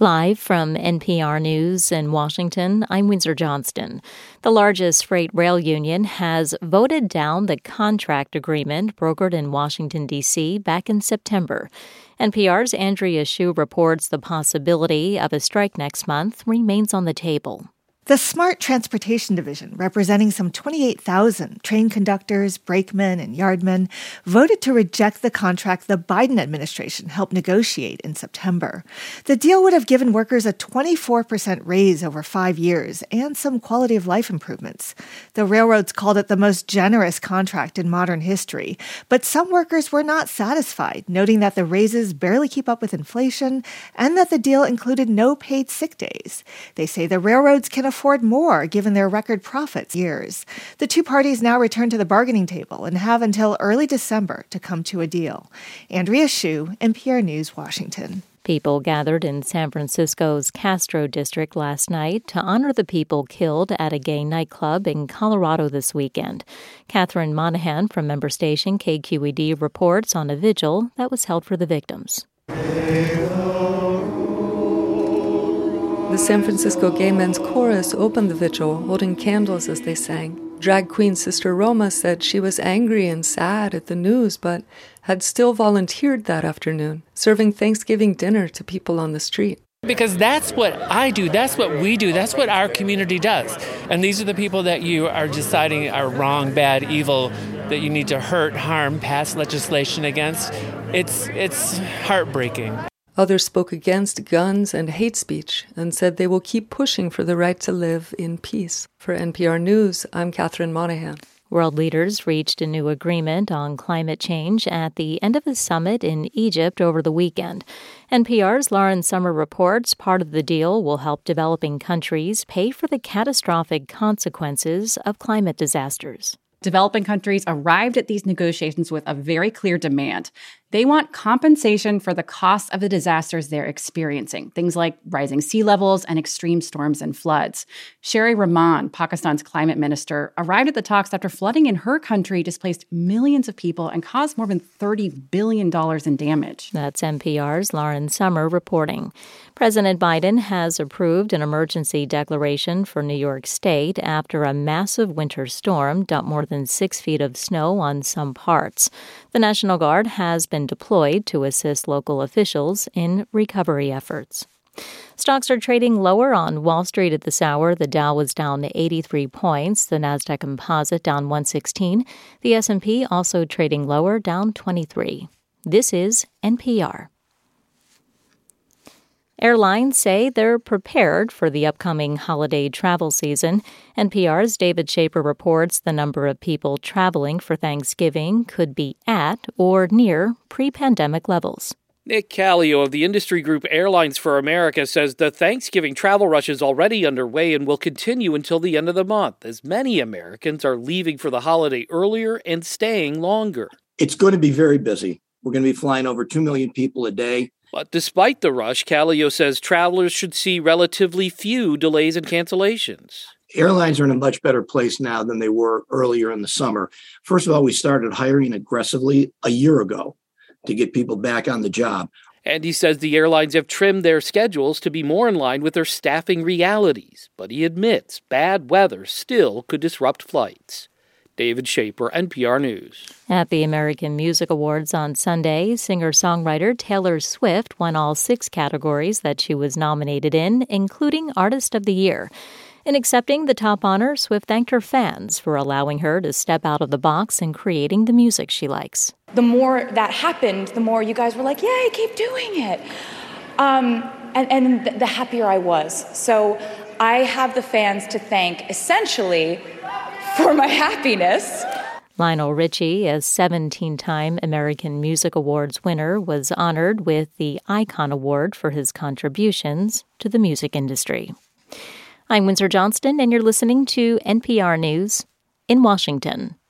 Live from NPR News in Washington, I'm Windsor Johnston. The largest freight rail union has voted down the contract agreement brokered in Washington, D.C. back in September. NPR's Andrea Hsu reports the possibility of a strike next month remains on the table. The Smart Transportation Division, representing some 28,000 train conductors, brakemen, and yardmen, voted to reject the contract the Biden administration helped negotiate in September. The deal would have given workers a 24% raise over 5 years and some quality of life improvements. The railroads called it the most generous contract in modern history, but some workers were not satisfied, noting that the raises barely keep up with inflation and that the deal included no paid sick days. They say the railroads can afford more given their record profits years. The two parties now return to the bargaining table and have until early December to come to a deal. Andrea Hsu, NPR News, Washington. People gathered in San Francisco's Castro district last night to honor the people killed at a gay nightclub in Colorado this weekend. Catherine Monahan from member station KQED reports on a vigil that was held for the victims. The San Francisco Gay Men's Chorus opened the vigil, holding candles as they sang. Drag queen Sister Roma said she was angry and sad at the news, but had still volunteered that afternoon, serving Thanksgiving dinner to people on the street. Because that's what I do, that's what we do, that's what our community does. And these are the people that you are deciding are wrong, bad, evil, that you need to hurt, harm, pass legislation against. It's heartbreaking. Others spoke against guns and hate speech and said they will keep pushing for the right to live in peace. For NPR News, I'm Catherine Monahan. World leaders reached a new agreement on climate change at the end of a summit in Egypt over the weekend. NPR's Lauren Sommer reports part of the deal will help developing countries pay for the catastrophic consequences of climate disasters. Developing countries arrived at these negotiations with a very clear demand. They want compensation for the cost of the disasters they're experiencing, things like rising sea levels and extreme storms and floods. Sherry Rahman, Pakistan's climate minister, arrived at the talks after flooding in her country displaced millions of people and caused more than $30 billion in damage. That's NPR's Lauren Sommer reporting. President Biden has approved an emergency declaration for New York State after a massive winter storm dumped more than 6 feet of snow on some parts. The National Guard has been deployed to assist local officials in recovery efforts. Stocks are trading lower on Wall Street at this hour. The Dow was down 83 points. The Nasdaq Composite down 116. The S&P also trading lower, down 23. This is NPR. Airlines say they're prepared for the upcoming holiday travel season. NPR's David Schaper reports the number of people traveling for Thanksgiving could be at or near pre-pandemic levels. Nick Callio of the industry group Airlines for America says the Thanksgiving travel rush is already underway and will continue until the end of the month, as many Americans are leaving for the holiday earlier and staying longer. It's going to be very busy. We're going to be flying over 2 million people a day. But despite the rush, Callio says travelers should see relatively few delays and cancellations. Airlines are in a much better place now than they were earlier in the summer. First of all, we started hiring aggressively a year ago to get people back on the job. And he says the airlines have trimmed their schedules to be more in line with their staffing realities. But he admits bad weather still could disrupt flights. David Schaper, NPR News. At the American Music Awards on Sunday, singer-songwriter Taylor Swift won all 6 categories that she was nominated in, including Artist of the Year. In accepting the top honor, Swift thanked her fans for allowing her to step out of the box and creating the music she likes. The more that happened, the more you guys were like, yay, keep doing it. And the happier I was. So I have the fans to thank, essentially, for my happiness. Lionel Richie, a 17-time American Music Awards winner, was honored with the Icon Award for his contributions to the music industry. I'm Windsor Johnston, and you're listening to NPR News in Washington.